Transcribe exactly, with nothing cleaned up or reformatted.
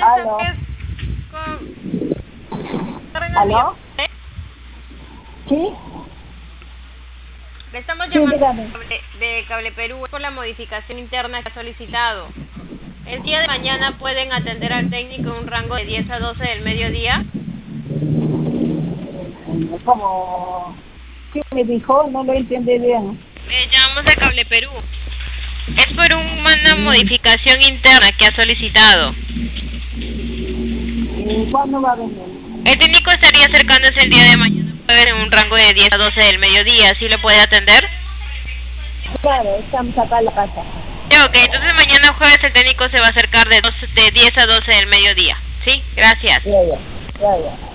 Aló. Con... ¿Aló? ¿Eh? ¿Sí? Le estamos Sí, llamando dígame. de, de Cable Perú por la modificación interna que ha solicitado. El día de mañana pueden atender al técnico en un rango de diez a doce del mediodía. Como... ¿Qué me dijo? No lo entendí bien. Le llamamos de Cable Perú. Es por un- una modificación interna que ha solicitado. ¿Y cuándo va a venir? El técnico estaría acercándose el día de mañana jueves en un rango de diez a doce del mediodía. ¿Sí lo puede atender? Claro, estamos acá en la casa. Ya, ok. Entonces mañana jueves el técnico se va a acercar de, doce de diez a doce del mediodía. ¿Sí? Gracias. Ya, ya, ya, ya.